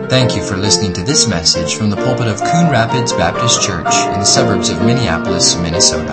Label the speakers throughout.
Speaker 1: Thank you for listening to this message from the pulpit of Coon Rapids Baptist Church in the suburbs of Minneapolis, Minnesota.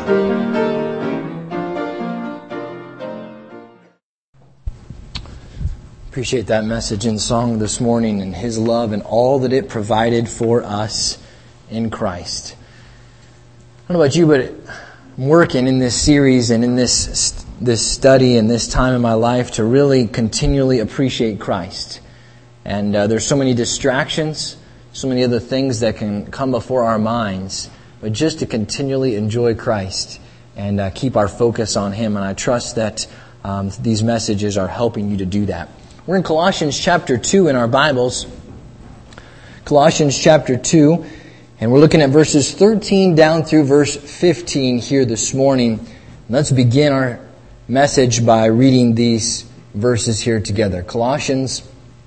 Speaker 2: Appreciate that message and song this morning and His love and all that it provided for us in Christ. I don't know about you, but I'm working in this series and in this study and this time in my life to really continually appreciate Christ. And there's so many distractions, so many other things that can come before our minds, but just to continually enjoy Christ and keep our focus on Him. And I trust that these messages are helping you to do that. We're in Colossians chapter 2 in our Bibles. Colossians chapter 2, and we're looking at verses 13 down through verse 15 here this morning. Let's begin our message by reading these verses here together. Colossians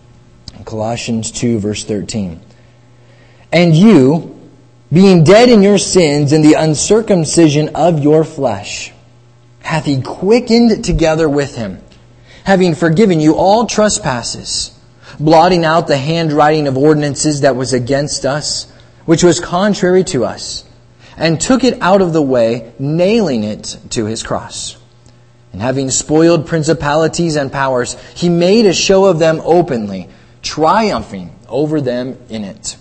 Speaker 2: 2, verse 13. And you, being dead in your sins and the uncircumcision of your flesh, hath He quickened together with Him, having forgiven you all trespasses, blotting out the handwriting of ordinances that was against us, which was contrary to us, and took it out of the way, nailing it to His cross. And having spoiled principalities and powers, He made a show of them openly, triumphing over them in it.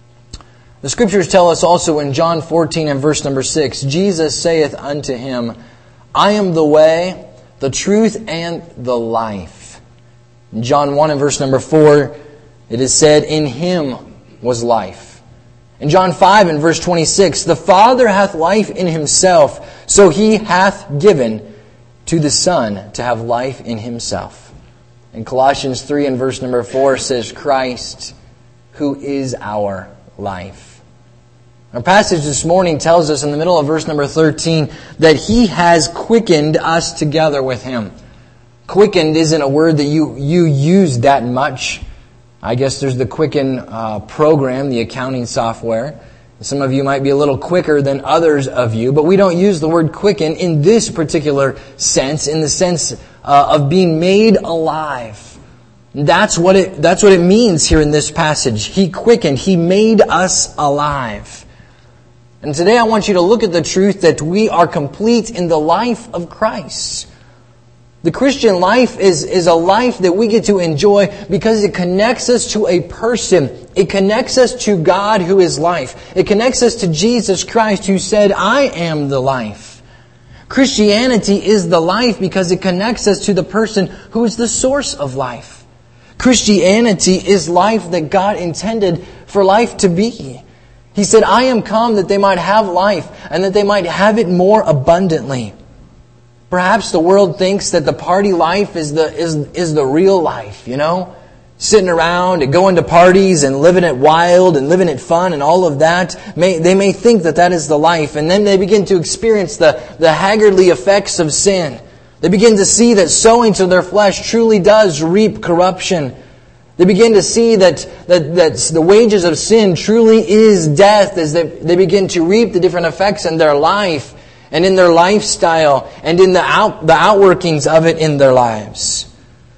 Speaker 2: The Scriptures tell us also in John 14 and verse number 6, Jesus saith unto him, I am the way, the truth, and the life. In John 1 and verse number 4, it is said, in Him was life. In John 5 and verse 26, the Father hath life in Himself, so He hath given to the Son to have life in Himself. In Colossians 3 and verse number 4 says, Christ, who is our life. Our passage this morning tells us in the middle of verse number 13 that He has quickened us together with Him. Quickened isn't a word that you use that much. I guess there's the Quicken program, the accounting software. Some of you might be a little quicker than others of you, but we don't use the word quicken in this particular sense, in the sense of being made alive. That's what it means here in this passage. He quickened. He made us alive. And today I want you to look at the truth that we are complete in the life of Christ. The Christian life is a life that we get to enjoy because it connects us to a person. It connects us to God who is life. It connects us to Jesus Christ who said, I am the life. Christianity is the life because it connects us to the person who is the source of life. Christianity is life that God intended for life to be. He said, I am come that they might have life and that they might have it more abundantly. Perhaps the world thinks that the party life is the real life, you know? Sitting around and going to parties and living it wild and living it fun and all of that. They may think that is the life. And then they begin to experience the haggardly effects of sin. They begin to see that sowing to their flesh truly does reap corruption. They begin to see that the wages of sin truly is death as they begin to reap the different effects in their life and in their lifestyle and in the outworkings of it in their lives.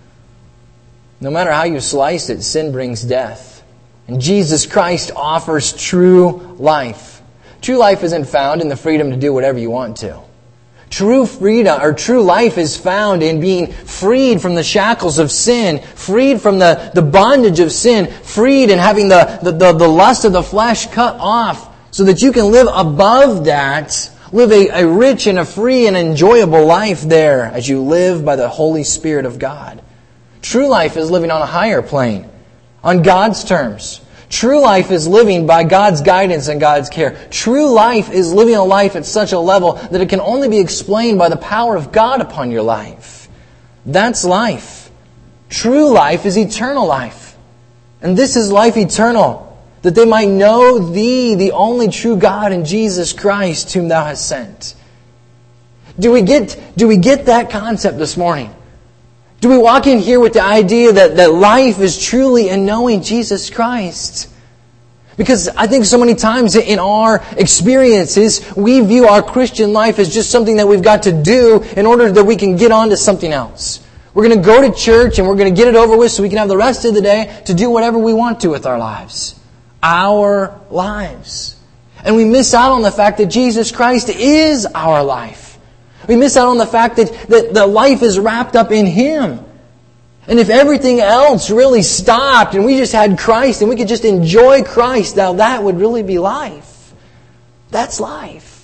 Speaker 2: No matter how you slice it, sin brings death. And Jesus Christ offers true life. True life isn't found in the freedom to do whatever you want to. True freedom or true life is found in being freed from the shackles of sin, freed from the bondage of sin, freed and having the lust of the flesh cut off so that you can live above that, live a rich and a free and enjoyable life there as you live by the Holy Spirit of God. True life is living on a higher plane, on God's terms. True life is living by God's guidance and God's care. True life is living a life at such a level that it can only be explained by the power of God upon your life. That's life. True life is eternal life. And this is life eternal, that they might know Thee, the only true God, and Jesus Christ, whom Thou hast sent. Do we get that concept this morning? Do we walk in here with the idea that life is truly in knowing Jesus Christ? Because I think so many times in our experiences, we view our Christian life as just something that we've got to do in order that we can get on to something else. We're going to go to church and we're going to get it over with so we can have the rest of the day to do whatever we want to with our lives. Our lives. And we miss out on the fact that Jesus Christ is our life. We miss out on the fact that the life is wrapped up in Him. And if everything else really stopped and we just had Christ and we could just enjoy Christ, now that would really be life. That's life.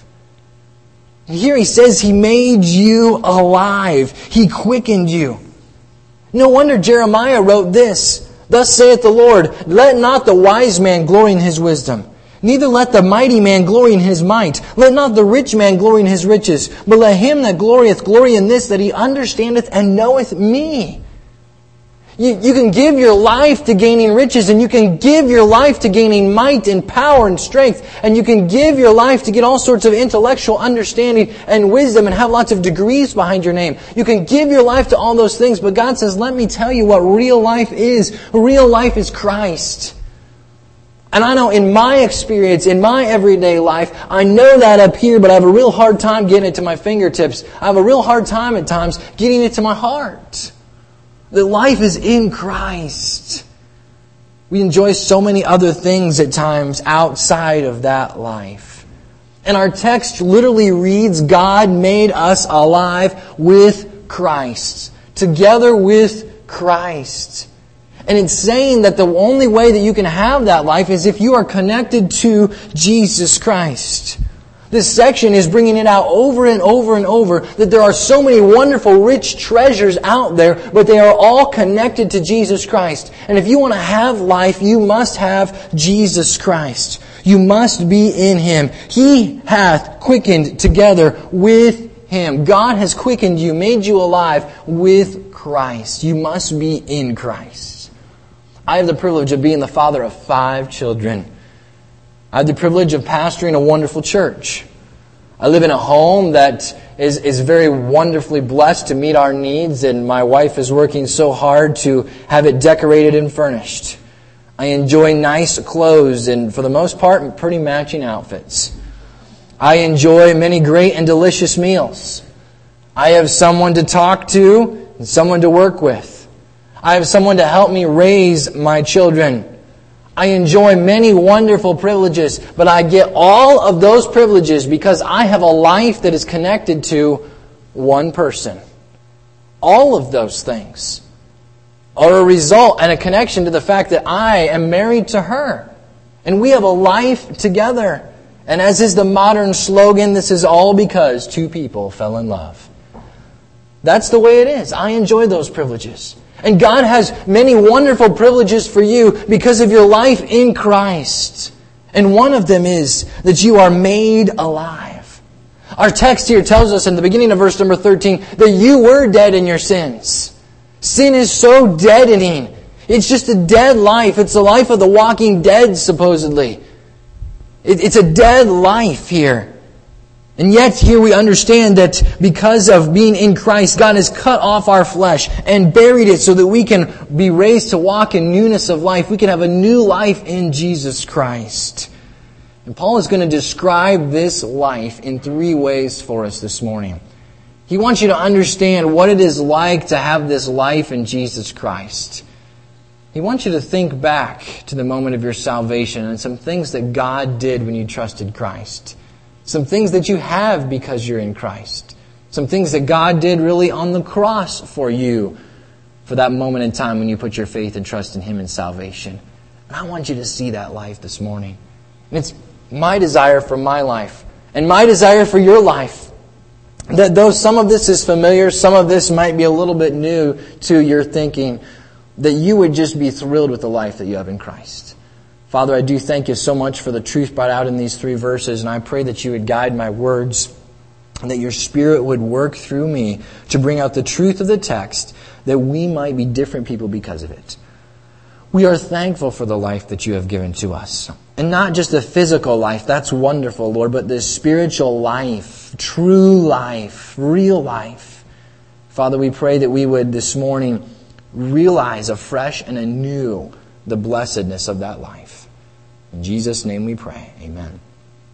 Speaker 2: And here He says He made you alive. He quickened you. No wonder Jeremiah wrote this. Thus saith the Lord, let not the wise man glory in his wisdom, neither let the mighty man glory in his might. Let not the rich man glory in his riches, but let him that glorieth glory in this, that he understandeth and knoweth me. You can give your life to gaining riches, and you can give your life to gaining might and power and strength, and you can give your life to get all sorts of intellectual understanding and wisdom and have lots of degrees behind your name. You can give your life to all those things, but God says, let me tell you what real life is. Real life is Christ. And I know in my experience, in my everyday life, I know that up here, but I have a real hard time getting it to my fingertips. I have a real hard time at times getting it to my heart. That life is in Christ. We enjoy so many other things at times outside of that life. And our text literally reads, God made us alive with Christ. Together with Christ. And it's saying that the only way that you can have that life is if you are connected to Jesus Christ. This section is bringing it out over and over and over that there are so many wonderful, rich treasures out there, but they are all connected to Jesus Christ. And if you want to have life, you must have Jesus Christ. You must be in Him. He hath quickened together with Him. God has quickened you, made you alive with Christ. You must be in Christ. I have the privilege of being the father of 5 children. I have the privilege of pastoring a wonderful church. I live in a home that is very wonderfully blessed to meet our needs, and my wife is working so hard to have it decorated and furnished. I enjoy nice clothes and, for the most part, pretty matching outfits. I enjoy many great and delicious meals. I have someone to talk to and someone to work with. I have someone to help me raise my children. I enjoy many wonderful privileges, but I get all of those privileges because I have a life that is connected to one person. All of those things are a result and a connection to the fact that I am married to her. And we have a life together. And as is the modern slogan, this is all because 2 people fell in love. That's the way it is. I enjoy those privileges. And God has many wonderful privileges for you because of your life in Christ. And one of them is that you are made alive. Our text here tells us in the beginning of verse number 13 that you were dead in your sins. Sin is so deadening. It's just a dead life. It's the life of the walking dead, supposedly. It's a dead life here. And yet here we understand that because of being in Christ, God has cut off our flesh and buried it so that we can be raised to walk in newness of life. We can have a new life in Jesus Christ. And Paul is going to describe this life in 3 ways for us this morning. He wants you to understand what it is like to have this life in Jesus Christ. He wants you to think back to the moment of your salvation and some things that God did when you trusted Christ. Some things that you have because you're in Christ. Some things that God did really on the cross for you for that moment in time when you put your faith and trust in Him in salvation. And I want you to see that life this morning. And it's my desire for my life and my desire for your life that though some of this is familiar, some of this might be a little bit new to your thinking, that you would just be thrilled with the life that you have in Christ. Father, I do thank You so much for the truth brought out in these 3 verses, and I pray that You would guide my words and that Your Spirit would work through me to bring out the truth of the text, that we might be different people because of it. We are thankful for the life that You have given to us. And not just the physical life, that's wonderful, Lord, but the spiritual life, true life, real life. Father, we pray that we would this morning realize afresh and anew the blessedness of that life. In Jesus' name we pray. Amen.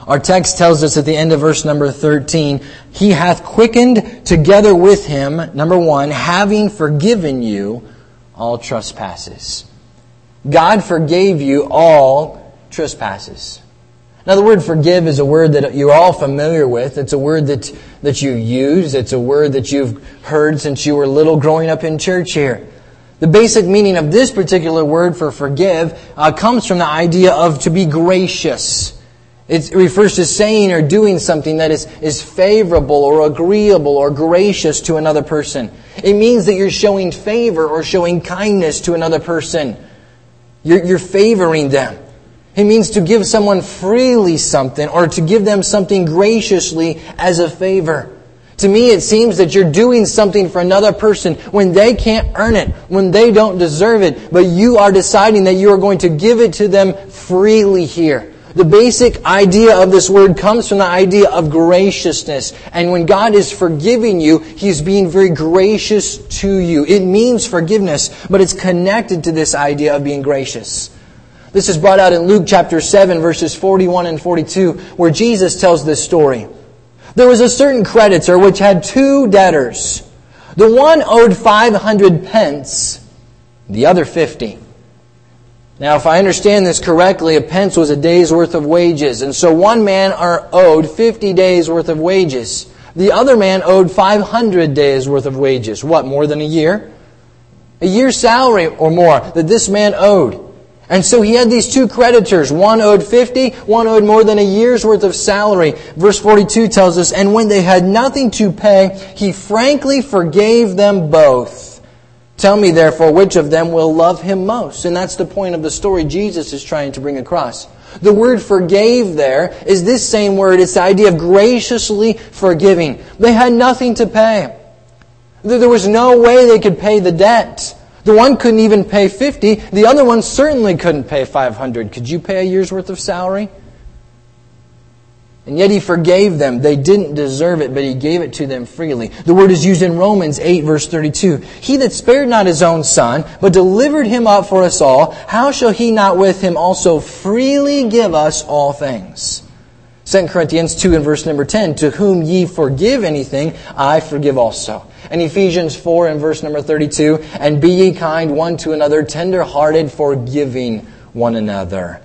Speaker 2: Our text tells us at the end of verse number 13, He hath quickened together with Him, number 1, having forgiven you all trespasses. God forgave you all trespasses. Now the word forgive is a word that you're all familiar with. It's a word that you use. It's a word that you've heard since you were little growing up in church here. The basic meaning of this particular word for forgive comes from the idea of to be gracious. It refers to saying or doing something that is favorable or agreeable or gracious to another person. It means that you're showing favor or showing kindness to another person. You're favoring them. It means to give someone freely something or to give them something graciously as a favor. To me, it seems that you're doing something for another person when they can't earn it, when they don't deserve it, but you are deciding that you are going to give it to them freely here. The basic idea of this word comes from the idea of graciousness. And when God is forgiving you, He's being very gracious to you. It means forgiveness, but it's connected to this idea of being gracious. This is brought out in Luke chapter 7, verses 41 and 42, where Jesus tells this story. There was a certain creditor which had 2 debtors. The one owed 500 pence, the other 50. Now, if I understand this correctly, a pence was a day's worth of wages. And so one man owed 50 days worth of wages. The other man owed 500 days worth of wages. What, more than a year? A year's salary or more that this man owed. And so he had these 2 creditors. One owed 50, one owed more than a year's worth of salary. Verse 42 tells us, and when they had nothing to pay, he frankly forgave them both. Tell me, therefore, which of them will love him most? And that's the point of the story Jesus is trying to bring across. The word forgave there is this same word. It's the idea of graciously forgiving. They had nothing to pay. There was no way they could pay the debt. The one couldn't even pay 50. The other one certainly couldn't pay 500. Could you pay a year's worth of salary? And yet He forgave them. They didn't deserve it, but He gave it to them freely. The word is used in Romans 8, verse 32. He that spared not His own Son, but delivered Him up for us all, how shall He not with Him also freely give us all things? 2 Corinthians 2 and verse number 10, to whom ye forgive anything, I forgive also. And Ephesians 4 and verse number 32, and be ye kind one to another, tender-hearted, forgiving one another.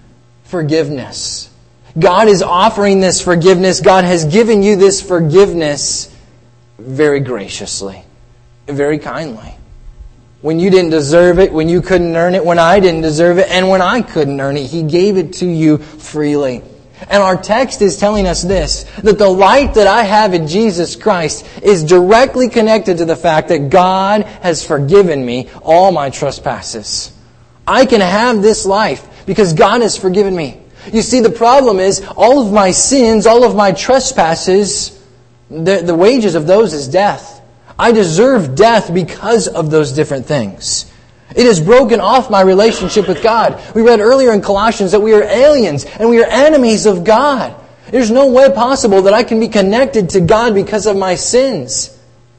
Speaker 2: Forgiveness. God is offering this forgiveness. God has given you this forgiveness very graciously, very kindly. When you didn't deserve it, when you couldn't earn it, when I didn't deserve it, and when I couldn't earn it, He gave it to you freely. And our text is telling us this, that the light that I have in Jesus Christ is directly connected to the fact that God has forgiven me all my trespasses. I can have this life because God has forgiven me. You see, the problem is all of my sins, all of my trespasses, the wages of those is death. I deserve death because of those different things. It has broken off my relationship with God. We read earlier in Colossians that we are aliens and we are enemies of God. There's no way possible that I can be connected to God because of my sins.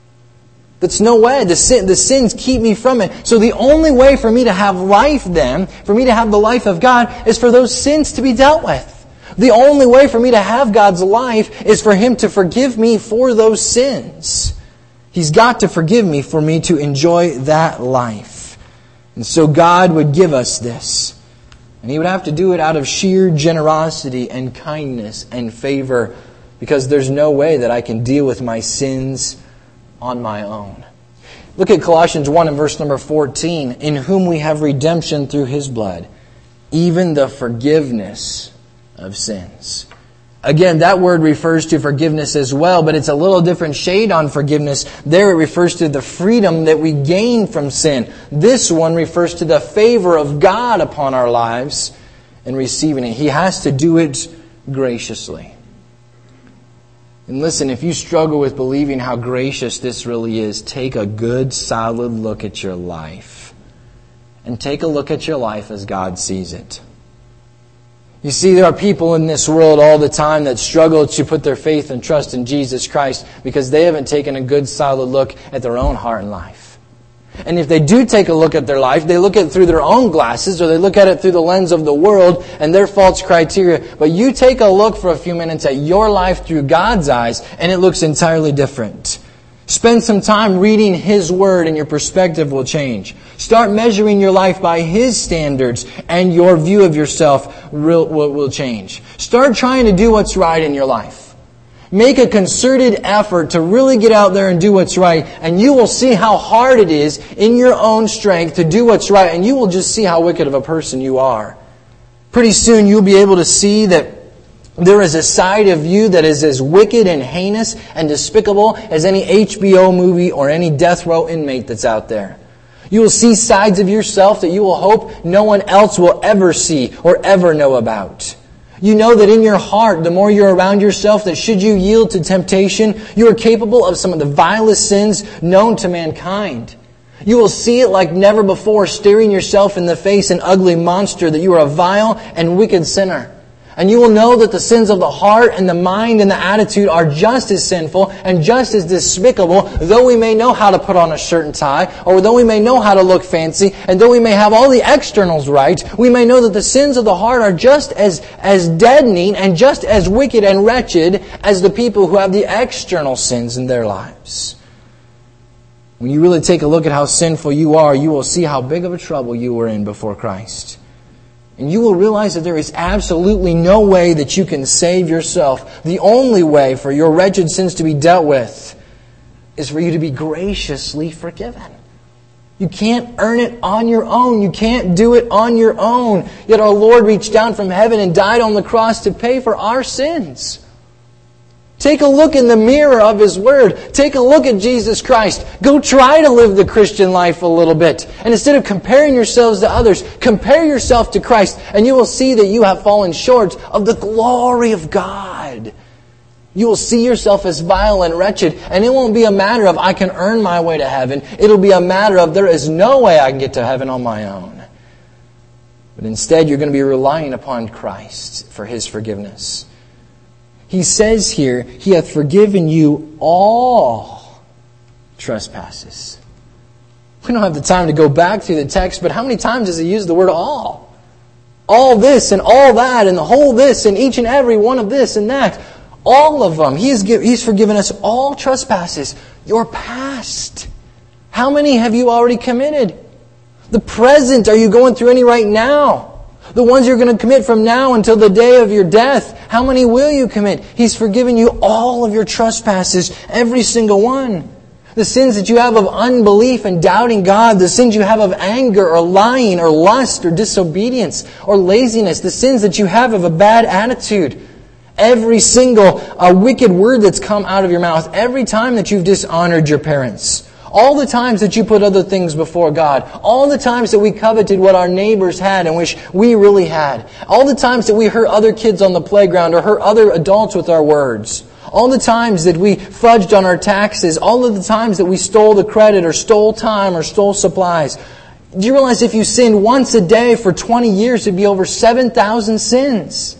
Speaker 2: That's no way. The sins keep me from it. So the only way for me to have life then, for me to have the life of God, is for those sins to be dealt with. The only way for me to have God's life is for Him to forgive me for those sins. He's got to forgive me for me to enjoy that life. And so God would give us this. And He would have to do it out of sheer generosity and kindness and favor, because there's no way that I can deal with my sins on my own. Look at Colossians 1 and verse number 14. In whom we have redemption through His blood, even the forgiveness of sins. Again, that word refers to forgiveness as well, but it's a little different shade on forgiveness. There it refers to the freedom that we gain from sin. This one refers to the favor of God upon our lives and receiving it. He has to do it graciously. And listen, if you struggle with believing how gracious this really is, take a good, solid look at your life. And take a look at your life as God sees it. You see, there are people in this world all the time that struggle to put their faith and trust in Jesus Christ because they haven't taken a good, solid look at their own heart and life. And if they do take a look at their life, they look at it through their own glasses, or they look at it through the lens of the world and their false criteria. But you take a look for a few minutes at your life through God's eyes, and it looks entirely different. Spend some time reading His Word, and your perspective will change. Start measuring your life by His standards, and your view of yourself will change. Start trying to do what's right in your life. Make a concerted effort to really get out there and do what's right, and you will see how hard it is in your own strength to do what's right, and you will just see how wicked of a person you are. Pretty soon you'll be able to see that there is a side of you that is as wicked and heinous and despicable as any HBO movie or any death row inmate that's out there. You will see sides of yourself that you will hope no one else will ever see or ever know about. You know that in your heart, the more you're around yourself, that should you yield to temptation, you are capable of some of the vilest sins known to mankind. You will see it like never before, staring yourself in the face, an ugly monster, that you are a vile and wicked sinner. And you will know that the sins of the heart and the mind and the attitude are just as sinful and just as despicable, though we may know how to put on a shirt and tie, or though we may know how to look fancy, and though we may have all the externals right, we may know that the sins of the heart are just as deadening and just as wicked and wretched as the people who have the external sins in their lives. When you really take a look at how sinful you are, you will see how big of a trouble you were in before Christ. And you will realize that there is absolutely no way that you can save yourself. The only way for your wretched sins to be dealt with is for you to be graciously forgiven. You can't earn it on your own. You can't do it on your own. Yet our Lord reached down from heaven and died on the cross to pay for our sins. Take a look in the mirror of His Word. Take a look at Jesus Christ. Go try to live the Christian life a little bit. And instead of comparing yourselves to others, compare yourself to Christ, and you will see that you have fallen short of the glory of God. You will see yourself as vile and wretched, and it won't be a matter of I can earn my way to heaven. It'll be a matter of there is no way I can get to heaven on my own. But instead, you're going to be relying upon Christ for His forgiveness. He says here, He hath forgiven you all trespasses. We don't have the time to go back through the text, but how many times does He use the word all? All this and all that and the whole this and each and every one of this and that. All of them. He's forgiven us all trespasses. Your past. How many have you already committed? The present. Are you going through any right now? The ones you're going to commit from now until the day of your death. How many will you commit? He's forgiven you all of your trespasses. Every single one. The sins that you have of unbelief and doubting God. The sins you have of anger or lying or lust or disobedience or laziness. The sins that you have of a bad attitude. Every single wicked word that's come out of your mouth. Every time that you've dishonored your parents. All the times that you put other things before God. All the times that we coveted what our neighbors had and wish we really had. All the times that we hurt other kids on the playground or hurt other adults with our words. All the times that we fudged on our taxes. All of the times that we stole the credit or stole time or stole supplies. Do you realize if you sinned once a day for 20 years, it'd be over 7,000 sins?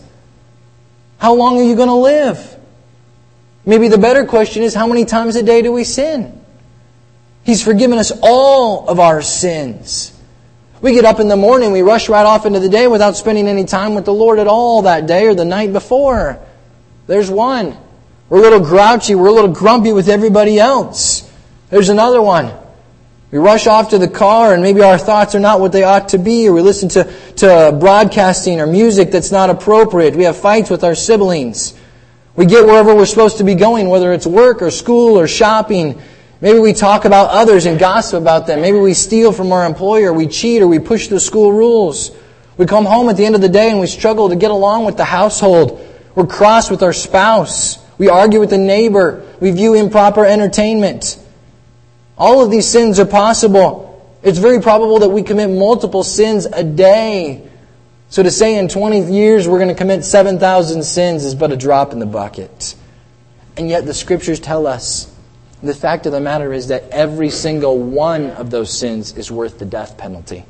Speaker 2: How long are you going to live? Maybe the better question is, how many times a day do we sin? He's forgiven us all of our sins. We get up in the morning, we rush right off into the day without spending any time with the Lord at all that day or the night before. There's one. We're a little grouchy, we're a little grumpy with everybody else. There's another one. We rush off to the car and maybe our thoughts are not what they ought to be, or we listen to broadcasting or music that's not appropriate. We have fights with our siblings. We get wherever we're supposed to be going, whether it's work or school or shopping. Maybe we talk about others and gossip about them. Maybe we steal from our employer, we cheat, or we push the school rules. We come home at the end of the day and we struggle to get along with the household. We're cross with our spouse. We argue with the neighbor. We view improper entertainment. All of these sins are possible. It's very probable that we commit multiple sins a day. So to say in 20 years we're going to commit 7,000 sins is but a drop in the bucket. And yet the Scriptures tell us the fact of the matter is that every single one of those sins is worth the death penalty.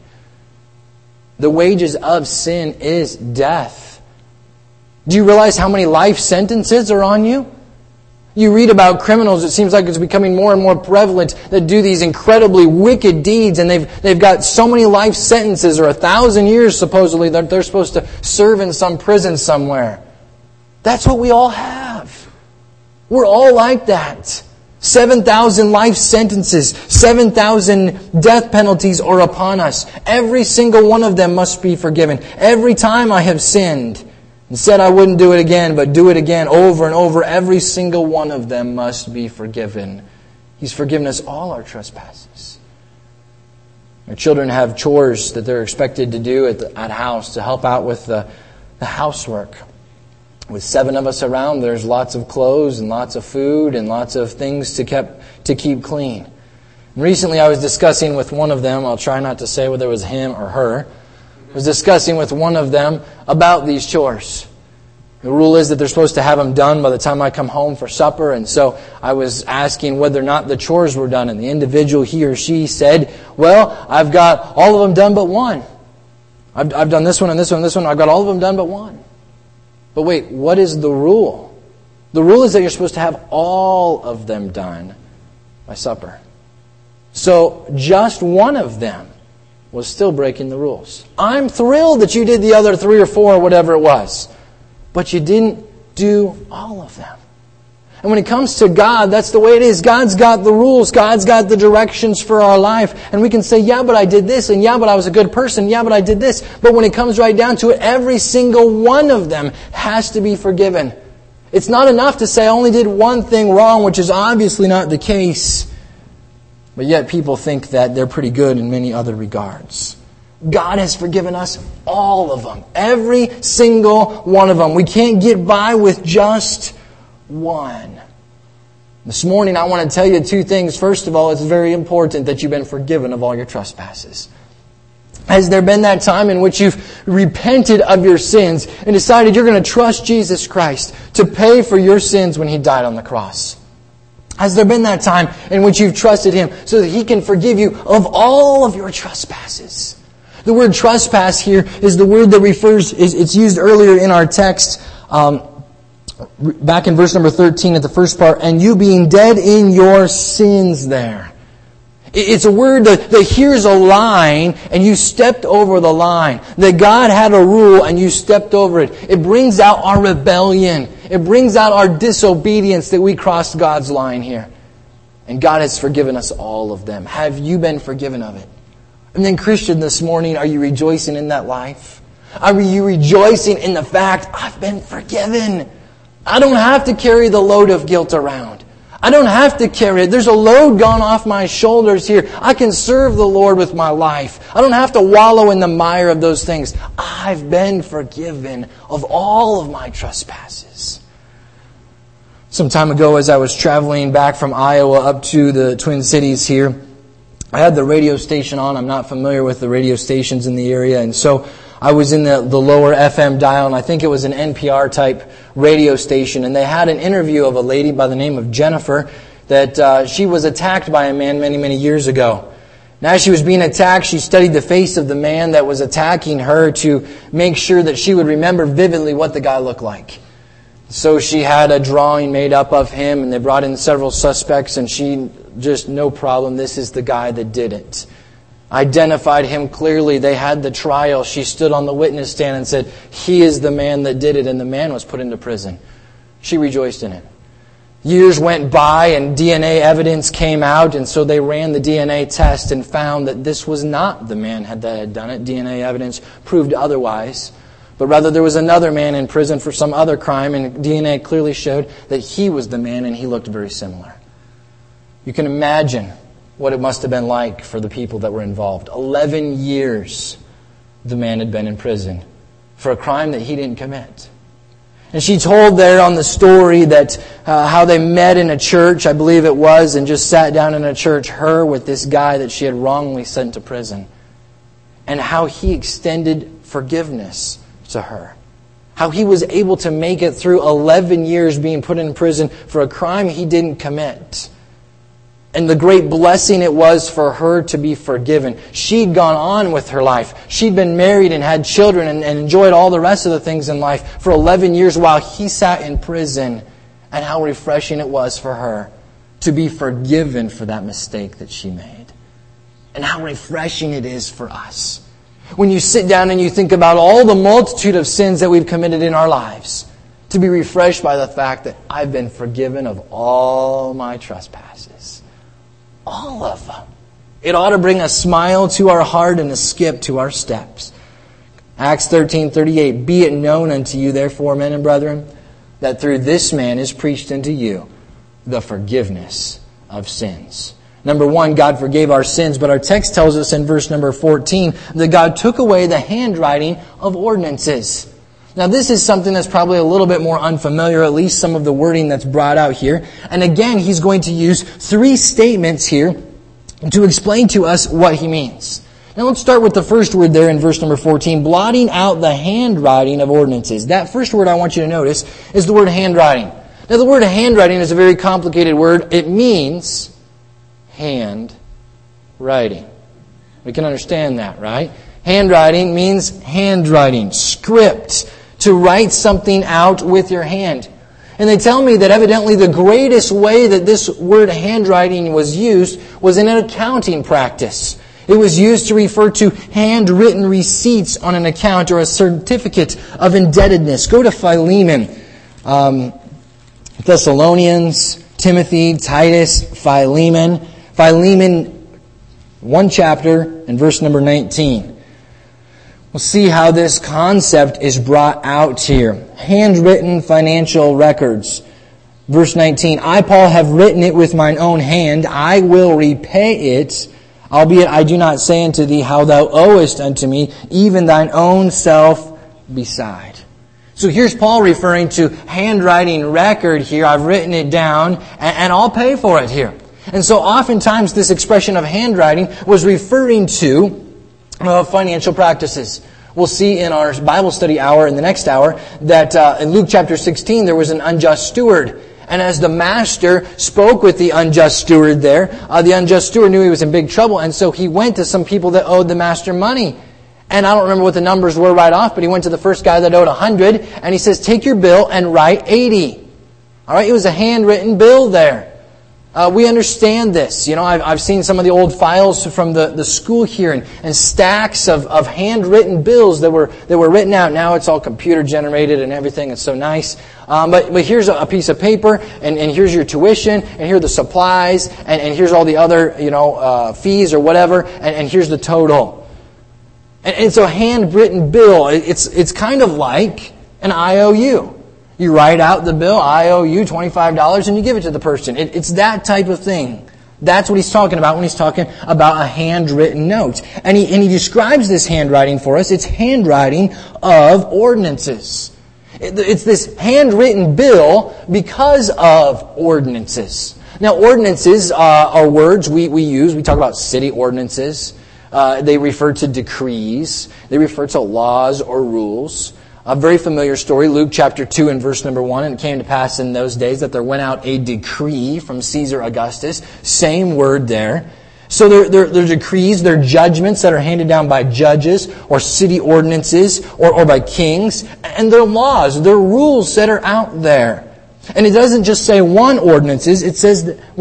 Speaker 2: The wages of sin is death. Do you realize how many life sentences are on you? You read about criminals, it seems like it's becoming more and more prevalent that do these incredibly wicked deeds, and they've got so many life sentences, or 1,000 years supposedly, that they're supposed to serve in some prison somewhere. That's what we all have. We're all like that. 7,000 life sentences, 7,000 death penalties are upon us. Every single one of them must be forgiven. Every time I have sinned and said I wouldn't do it again, but do it again over and over, every single one of them must be forgiven. He's forgiven us all our trespasses. Our children have chores that they're expected to do at house to help out with the housework. With 7 of us around, there's lots of clothes and lots of food and lots of things to keep clean. And recently I was discussing with one of them, I'll try not to say whether it was him or her, I was discussing with one of them about these chores. The rule is that they're supposed to have them done by the time I come home for supper, and so I was asking whether or not the chores were done, and the individual, he or she, said, well, I've got all of them done but one. I've done this one and this one and this one, I've got all of them done but one. But wait, what is the rule? The rule is that you're supposed to have all of them done by supper. So just one of them was still breaking the rules. I'm thrilled that you did the other 3 or 4 or whatever it was. But you didn't do all of them. And when it comes to God, that's the way it is. God's got the rules. God's got the directions for our life. And we can say, yeah, but I did this. And yeah, but I was a good person. Yeah, but I did this. But when it comes right down to it, every single one of them has to be forgiven. It's not enough to say I only did one thing wrong, which is obviously not the case. But yet people think that they're pretty good in many other regards. God has forgiven us all of them. Every single one of them. We can't get by with just one. This morning I want to tell you 2 things. First of all, it's very important that you've been forgiven of all your trespasses. Has there been that time in which you've repented of your sins and decided you're going to trust Jesus Christ to pay for your sins when He died on the cross? Has there been that time in which you've trusted Him so that He can forgive you of all of your trespasses? The word trespass here is the word that it's used earlier in our text, back in verse number 13 at the first part, and you being dead in your sins there. It's a word that here's a line and you stepped over the line. That God had a rule and you stepped over it. It brings out our rebellion. It brings out our disobedience that we crossed God's line here. And God has forgiven us all of them. Have you been forgiven of it? And then Christian, this morning, are you rejoicing in that life? Are you rejoicing in the fact, I've been forgiven? I don't have to carry the load of guilt around. I don't have to carry it. There's a load gone off my shoulders here. I can serve the Lord with my life. I don't have to wallow in the mire of those things. I've been forgiven of all of my trespasses. Some time ago, as I was traveling back from Iowa up to the Twin Cities here, I had the radio station on. I'm not familiar with the radio stations in the area, and so I was in the lower FM dial, and I think it was an NPR type radio station, and they had an interview of a lady by the name of Jennifer that she was attacked by a man many, many years ago. And as she was being attacked, she studied the face of the man that was attacking her to make sure that she would remember vividly what the guy looked like. So she had a drawing made up of him, and they brought in several suspects, and she just, no problem, this is the guy that did it. Identified him clearly. They had the trial. She stood on the witness stand and said, he is the man that did it, and the man was put into prison. She rejoiced in it. Years went by and DNA evidence came out, and so they ran the DNA test and found that this was not the man that had done it. DNA evidence proved otherwise. But rather there was another man in prison for some other crime, and DNA clearly showed that he was the man, and he looked very similar. You can imagine what it must have been like for the people that were involved. 11 years the man had been in prison for a crime that he didn't commit. And she told there on the story that how they met in a church, I believe it was, and just sat down in a church, her with this guy that she had wrongly sent to prison. And how he extended forgiveness to her. How he was able to make it through 11 years being put in prison for a crime he didn't commit. And the great blessing it was for her to be forgiven. She'd gone on with her life. She'd been married and had children and enjoyed all the rest of the things in life for 11 years while he sat in prison. and how refreshing it was for her to be forgiven for that mistake that she made. And how refreshing it is for us. When you sit down and you think about all the multitude of sins that we've committed in our lives, to be refreshed by the fact that I've been forgiven of all my trespasses. All of them. It ought to bring a smile to our heart and a skip to our steps. Acts 13:38, be it known unto you, therefore, men and brethren, that through this man is preached unto you the forgiveness of sins. Number one, God forgave our sins, but our text tells us in verse number 14 that God took away the handwriting of ordinances. Now this is something that's probably a little bit more unfamiliar, at least some of the wording that's brought out here. And again, he's going to use 3 statements here to explain to us what he means. Now let's start with the first word there in verse number 14, blotting out the handwriting of ordinances. That first word I want you to notice is the word handwriting. Now the word handwriting is a very complicated word. It means handwriting. We can understand that, right? Handwriting means handwriting, script, to write something out with your hand. And they tell me that evidently the greatest way that this word handwriting was used was in an accounting practice. It was used to refer to handwritten receipts on an account or a certificate of indebtedness. Go to Philemon, Thessalonians, Timothy, Titus, Philemon. Philemon, 1 chapter and verse number 19. We'll see how this concept is brought out here. Handwritten financial records. Verse 19, I, Paul, have written it with mine own hand. I will repay it, albeit I do not say unto thee how thou owest unto me, even thine own self beside. So here's Paul referring to handwriting record here. I've written it down, and I'll pay for it here. And so oftentimes this expression of handwriting was referring to financial practices. We'll see in our Bible study hour in the next hour that in Luke chapter 16 there was an unjust steward. And as the master spoke with the unjust steward there, the unjust steward knew he was in big trouble. And so he went to some people that owed the master money. And I don't remember what the numbers were right off, but he went to the first guy that owed 100. And he says, take your bill and write 80. All right, it was a handwritten bill there. We understand this. You know, I've seen some of the old files from the school here and stacks of handwritten bills that were written out. Now it's all computer generated and everything. It's so nice. But here's a piece of paper and here's your tuition and here are the supplies and here's all the other, fees or whatever and here's the total. And so a handwritten bill, it's kind of like an IOU. You write out the bill, I owe you $25, and you give it to the person. It's that type of thing. That's what he's talking about when he's talking about a handwritten note. And he describes this handwriting for us. It's handwriting of ordinances. It's this handwritten bill because of ordinances. Now, ordinances are words we use. We talk about city ordinances. They refer to decrees. They refer to laws or rules. A very familiar story, Luke chapter 2 and verse number 1. And it came to pass in those days that there went out a decree from Caesar Augustus. Same word there. So they're decrees, they're judgments that are handed down by judges or city ordinances or by kings. And they're laws, they're rules that are out there. And it doesn't just say one ordinance. It says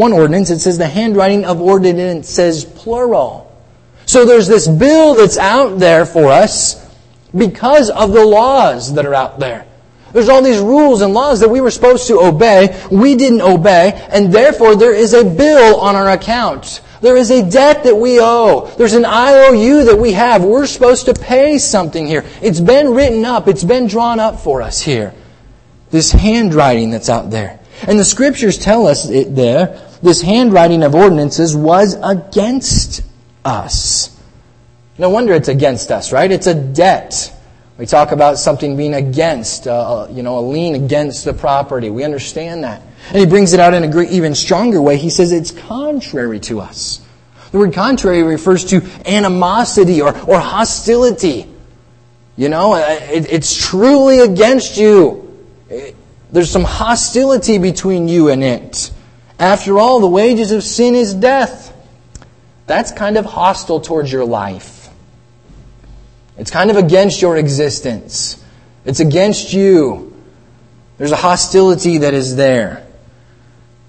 Speaker 2: the handwriting of ordinances plural. So there's this bill that's out there for us because of the laws that are out there. There's all these rules and laws that we were supposed to obey. We didn't obey, and therefore there is a bill on our account. There is a debt that we owe. There's an IOU that we have. We're supposed to pay something here. It's been written up. It's been drawn up for us here. This handwriting that's out there. And the Scriptures tell us it there, this handwriting of ordinances was against us. No wonder it's against us, right? It's a debt. We talk about something being against, a lien against the property. We understand that. And he brings it out in an even stronger way. He says it's contrary to us. The word contrary refers to animosity or hostility. It's truly against you. There's some hostility between you and it. After all, the wages of sin is death. That's kind of hostile towards your life. It's kind of against your existence. It's against you. There's a hostility that is there.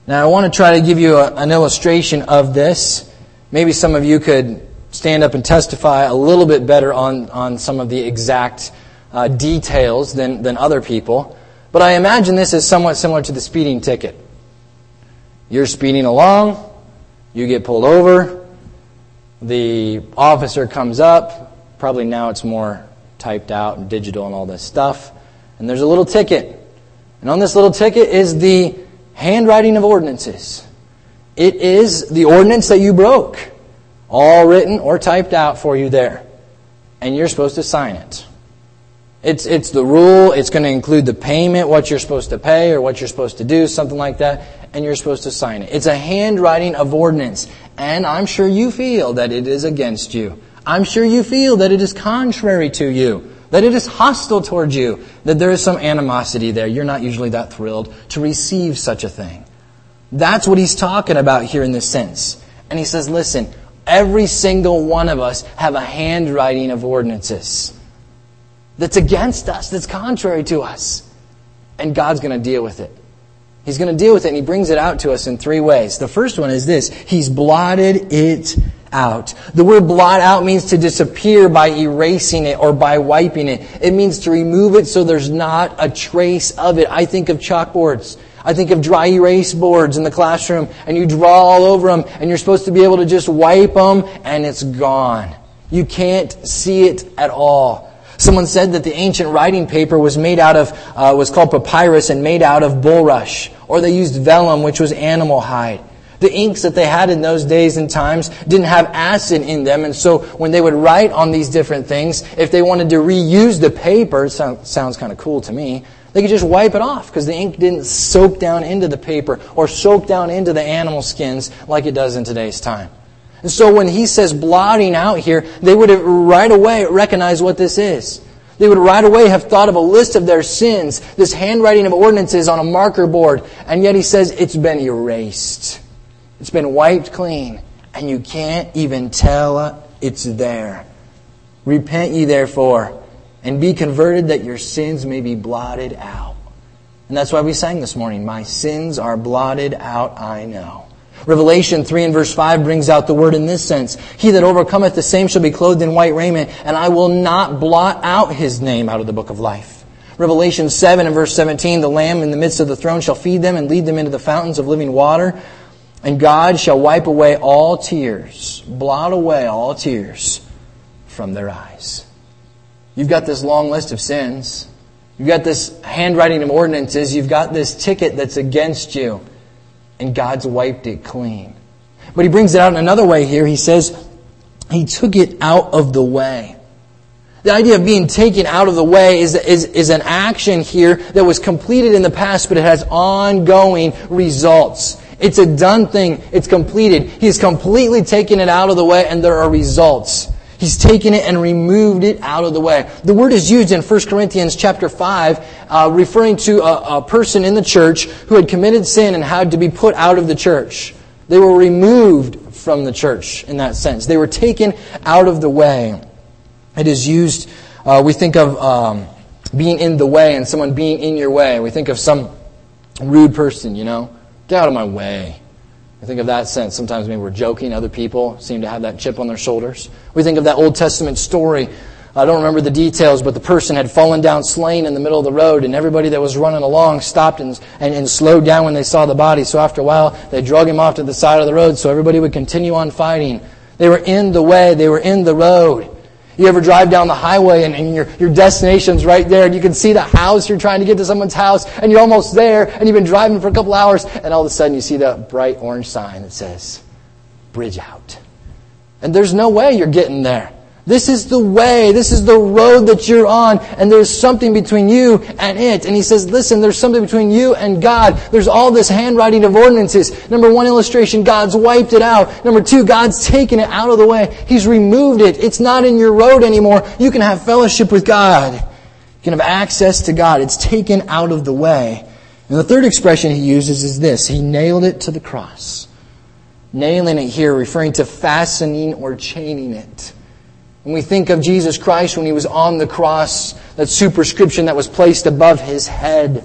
Speaker 2: Now I want to try to give you an illustration of this. Maybe some of you could stand up and testify a little bit better on some of the exact details than other people. But I imagine this is somewhat similar to the speeding ticket. You're speeding along, you get pulled over, the officer comes up, probably now it's more typed out and digital and all this stuff, and there's a little ticket. And on this little ticket is the handwriting of ordinances. It is the ordinance that you broke, all written or typed out for you there. And you're supposed to sign it. It's the rule. It's going to include the payment, what you're supposed to pay or what you're supposed to do, something like that. And you're supposed to sign it. It's a handwriting of ordinance. And I'm sure you feel that it is against you. I'm sure you feel that it is contrary to you. That it is hostile towards you. That there is some animosity there. You're not usually that thrilled to receive such a thing. That's what he's talking about here in this sense. And he says, listen, every single one of us have a handwriting of ordinances that's against us, that's contrary to us. And God's going to deal with it. He's going to deal with it, and He brings it out to us in three ways. The first one is this: He's blotted it out. The word blot out means to disappear by erasing it or by wiping it. It means to remove it so there's not a trace of it. I think of chalkboards. I think of dry erase boards in the classroom, and you draw all over them, and you're supposed to be able to just wipe them, and it's gone. You can't see it at all. Someone said that the ancient writing paper was made out of, was called papyrus and made out of bulrush. Or they used vellum, which was animal hide. The inks that they had in those days and times didn't have acid in them. And so when they would write on these different things, if they wanted to reuse the paper, it sounds kind of cool to me, they could just wipe it off because the ink didn't soak down into the paper or soak down into the animal skins like it does in today's time. And so when he says blotting out here, they would have right away recognized what this is. They would right away have thought of a list of their sins, this handwriting of ordinances on a marker board, and yet he says it's been erased. It's been wiped clean, and you can't even tell it's there. Repent ye therefore, and be converted that your sins may be blotted out. And that's why we sang this morning, my sins are blotted out, I know. Revelation 3 and verse 5 brings out the word in this sense. He that overcometh, the same shall be clothed in white raiment, and I will not blot out his name out of the book of life. Revelation 7 and verse 17, the Lamb in the midst of the throne shall feed them and lead them into the fountains of living water. And God shall wipe away all tears, blot away all tears from their eyes. You've got this long list of sins. You've got this handwriting of ordinances. You've got this ticket that's against you. And God's wiped it clean. But he brings it out in another way here. He says, He took it out of the way. The idea of being taken out of the way is an action here that was completed in the past, but it has ongoing results. It's a done thing. It's completed. He's completely taken it out of the way, and there are results. He's taken it and removed it out of the way. The word is used in 1 Corinthians chapter 5, referring to a person in the church who had committed sin and had to be put out of the church. They were removed from the church in that sense. They were taken out of the way. It is used, we think of being in the way and someone being in your way. We think of some rude person, get out of my way. I think of that sense. Sometimes maybe we're joking. Other people seem to have that chip on their shoulders. We think of that Old Testament story. I don't remember the details, but the person had fallen down slain in the middle of the road, and everybody that was running along stopped and slowed down when they saw the body. So after a while, they drug him off to the side of the road so everybody would continue on fighting. They were in the way. They were in the road. You ever drive down the highway and your destination's right there, and you can see the house, you're trying to get to someone's house, and you're almost there, and you've been driving for a couple hours, and all of a sudden you see the bright orange sign that says, Bridge out. And there's no way you're getting there. This is the way, this is the road that you're on, and there's something between you and it. And he says, listen, there's something between you and God. There's all this handwriting of ordinances. Number one illustration, God's wiped it out. Number two, God's taken it out of the way. He's removed it. It's not in your road anymore. You can have fellowship with God. You can have access to God. It's taken out of the way. And the third expression he uses is this. He nailed it to the cross. Nailing it here, referring to fastening or chaining it. When we think of Jesus Christ when He was on the cross, that superscription that was placed above His head,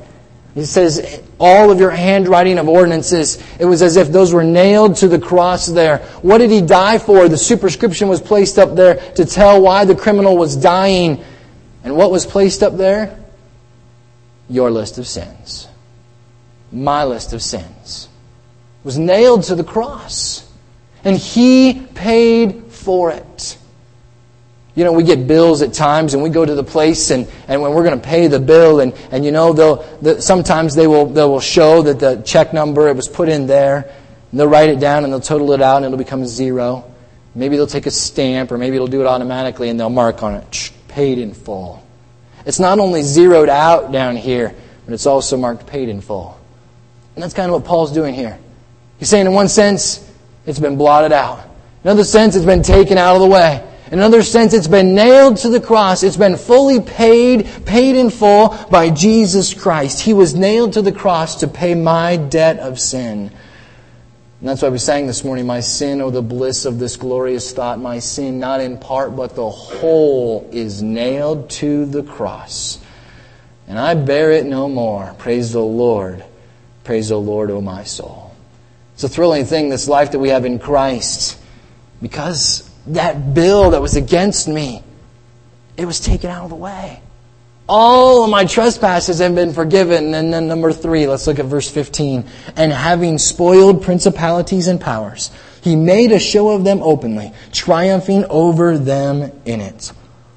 Speaker 2: He says, all of your handwriting of ordinances, it was as if those were nailed to the cross there. What did He die for? The superscription was placed up there to tell why the criminal was dying. And what was placed up there? Your list of sins. My list of sins. It was nailed to the cross. And He paid for it. You know, we get bills at times and we go to the place and when we're going to pay the bill and you know, sometimes they will show that the check number, it was put in there. And they'll write it down and they'll total it out and it'll become 0. Maybe they'll take a stamp or maybe it'll do it automatically and they'll mark on it, paid in full. It's not only zeroed out down here, but it's also marked paid in full. And that's kind of what Paul's doing here. He's saying in one sense, it's been blotted out. In another sense, it's been taken out of the way. In another sense, it's been nailed to the cross. It's been fully paid in full by Jesus Christ. He was nailed to the cross to pay my debt of sin. And that's why we sang this morning, my sin, oh the bliss of this glorious thought, my sin, not in part, but the whole is nailed to the cross. And I bear it no more. Praise the Lord. Praise the Lord, O my soul. It's a thrilling thing, this life that we have in Christ. Because that bill that was against me, it was taken out of the way. All of my trespasses have been forgiven. And then number 3, let's look at verse 15. And having spoiled principalities and powers, He made a show of them openly, triumphing over them in it.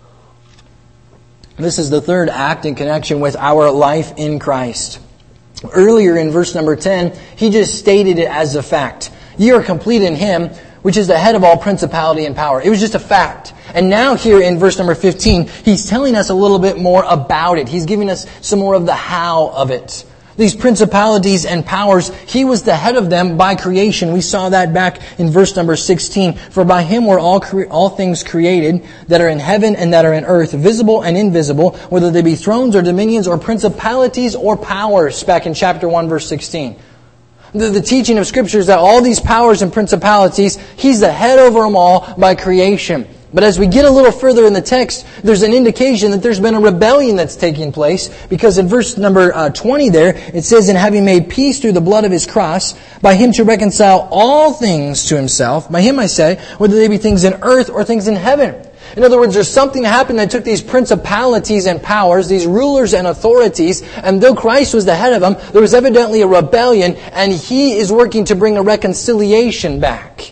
Speaker 2: This is the third act in connection with our life in Christ. Earlier in verse number 10, he just stated it as a fact. Ye are complete in Him, which is the head of all principality and power. It was just a fact. And now here in verse number 15, he's telling us a little bit more about it. He's giving us some more of the how of it. These principalities and powers, He was the head of them by creation. We saw that back in verse number 16. For by Him were all things created that are in heaven and that are in earth, visible and invisible, whether they be thrones or dominions or principalities or powers, back in chapter 1, verse 16. The teaching of Scripture is that all these powers and principalities, He's the head over them all by creation. But as we get a little further in the text, there's an indication that there's been a rebellion that's taking place. Because in verse number 20 there, it says, and having made peace through the blood of His cross, by Him to reconcile all things to Himself. By Him I say, whether they be things in earth or things in heaven. In other words, there's something that happened that took these principalities and powers, these rulers and authorities, and though Christ was the head of them, there was evidently a rebellion, and He is working to bring a reconciliation back.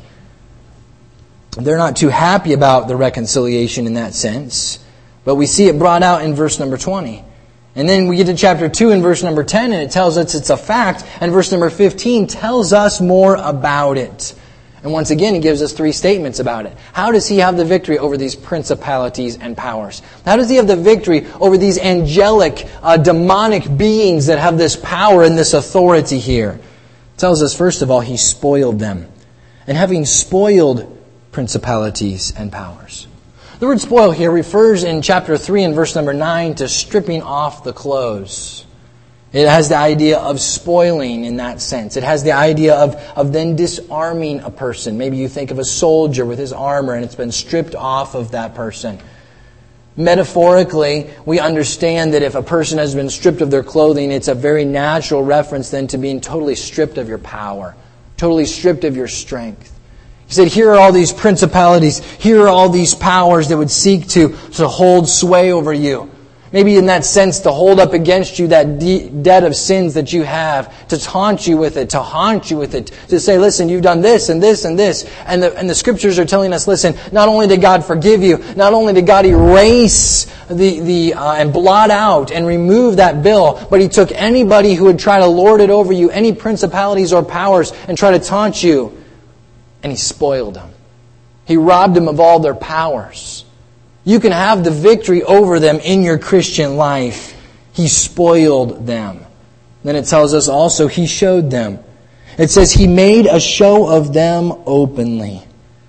Speaker 2: They're not too happy about the reconciliation in that sense, but we see it brought out in verse number 20. And then we get to chapter 2 and verse number 10, and it tells us it's a fact, and verse number 15 tells us more about it. And once again, he gives us 3 statements about it. How does He have the victory over these principalities and powers? How does He have the victory over these angelic, demonic beings that have this power and this authority here? It tells us, first of all, He spoiled them. And having spoiled principalities and powers. The word spoil here refers in chapter 3 and verse number 9 to stripping off the clothes. It has the idea of spoiling in that sense. It has the idea of then disarming a person. Maybe you think of a soldier with his armor and it's been stripped off of that person. Metaphorically, we understand that if a person has been stripped of their clothing, it's a very natural reference then to being totally stripped of your power, totally stripped of your strength. He said, here are all these principalities, here are all these powers that would seek to hold sway over you. Maybe in that sense to hold up against you that debt of sins that you have, to taunt you with it, to haunt you with it, to say, listen, you've done this and this and this. And the Scriptures are telling us, listen, not only did God forgive you, not only did God erase and blot out and remove that bill, but He took anybody who would try to lord it over you, any principalities or powers, and try to taunt you, and He spoiled them. He robbed them of all their powers. You can have the victory over them in your Christian life. He spoiled them. Then it tells us also He showed them. It says He made a show of them openly.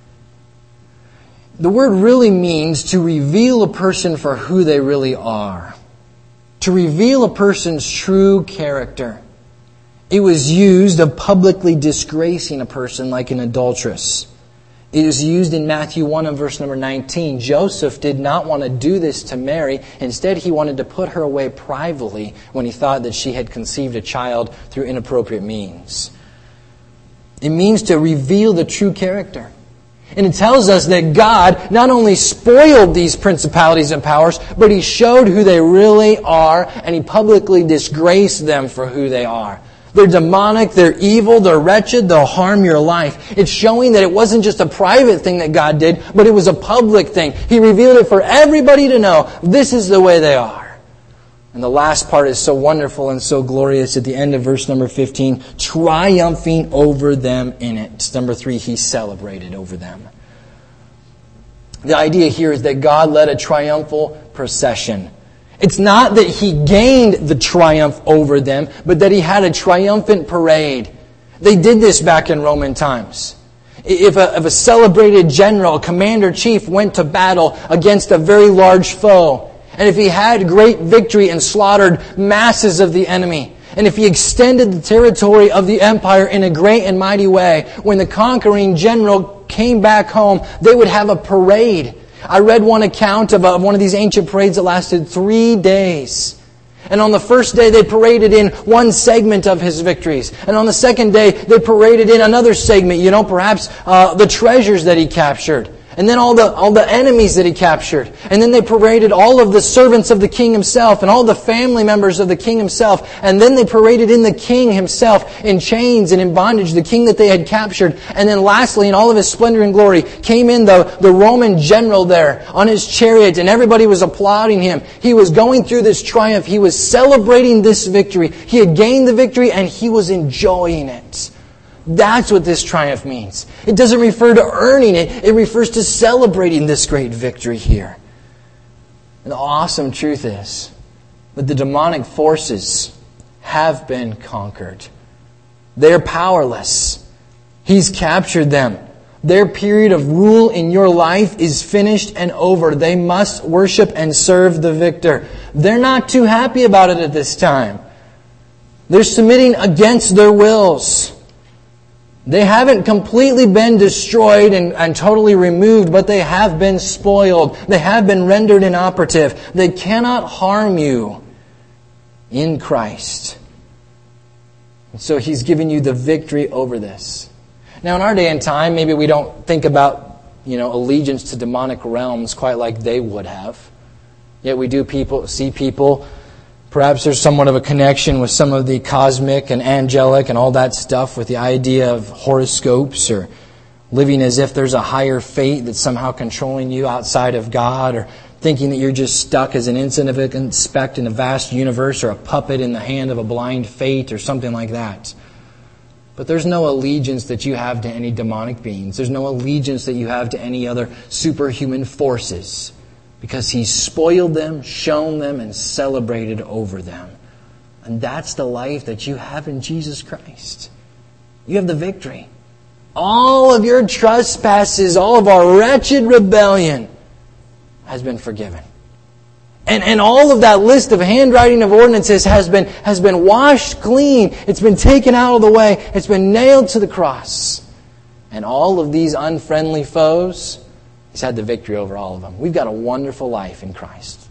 Speaker 2: The word really means to reveal a person for who they really are. To reveal a person's true character. It was used of publicly disgracing a person like an adulteress. It is used in Matthew 1 and verse number 19. Joseph did not want to do this to Mary. Instead, he wanted to put her away privately when he thought that she had conceived a child through inappropriate means. It means to reveal the true character. And it tells us that God not only spoiled these principalities and powers, but He showed who they really are, and He publicly disgraced them for who they are. They're demonic, they're evil, they're wretched, they'll harm your life. It's showing that it wasn't just a private thing that God did, but it was a public thing. He revealed it for everybody to know. This is the way they are. And the last part is so wonderful and so glorious at the end of verse number 15, triumphing over them in it. Number 3, He celebrated over them. The idea here is that God led a triumphal procession. It's not that He gained the triumph over them, but that He had a triumphant parade. They did this back in Roman times. If a celebrated general, a commander-chief went to battle against a very large foe, and if he had great victory and slaughtered masses of the enemy, and if he extended the territory of the empire in a great and mighty way, when the conquering general came back home, they would have a parade. I read one account of one of these ancient parades that lasted 3 days. And on the first day, they paraded in one segment of his victories. And on the second day, they paraded in another segment, perhaps the treasures that he captured. And then all the enemies that he captured. And then they paraded all of the servants of the king himself and all the family members of the king himself. And then they paraded in the king himself in chains and in bondage, the king that they had captured. And then lastly, in all of his splendor and glory, came in the Roman general there on his chariot, and everybody was applauding him. He was going through this triumph. He was celebrating this victory. He had gained the victory and he was enjoying it. That's what this triumph means. It doesn't refer to earning it. It refers to celebrating this great victory here. And the awesome truth is that the demonic forces have been conquered. They're powerless. He's captured them. Their period of rule in your life is finished and over. They must worship and serve the victor. They're not too happy about it at this time. They're submitting against their wills. They haven't completely been destroyed and totally removed, but they have been spoiled. They have been rendered inoperative. They cannot harm you in Christ. And so He's given you the victory over this. Now in our day and time, maybe we don't think about, allegiance to demonic realms quite like they would have. Yet we do see people. Perhaps there's somewhat of a connection with some of the cosmic and angelic and all that stuff with the idea of horoscopes or living as if there's a higher fate that's somehow controlling you outside of God, or thinking that you're just stuck as an insignificant speck in a vast universe or a puppet in the hand of a blind fate or something like that. But there's no allegiance that you have to any demonic beings. There's no allegiance that you have to any other superhuman forces. Because He's spoiled them, shown them, and celebrated over them. And that's the life that you have in Jesus Christ. You have the victory. All of your trespasses, all of our wretched rebellion has been forgiven. And all of that list of handwriting of ordinances has been washed clean. It's been taken out of the way. It's been nailed to the cross. And all of these unfriendly foes, He's had the victory over all of them. We've got a wonderful life in Christ.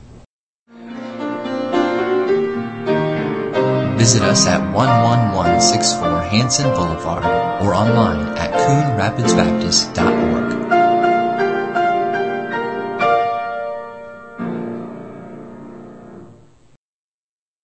Speaker 1: Visit us at 11164 Hanson Boulevard or online at CoonRapidsBaptist.org.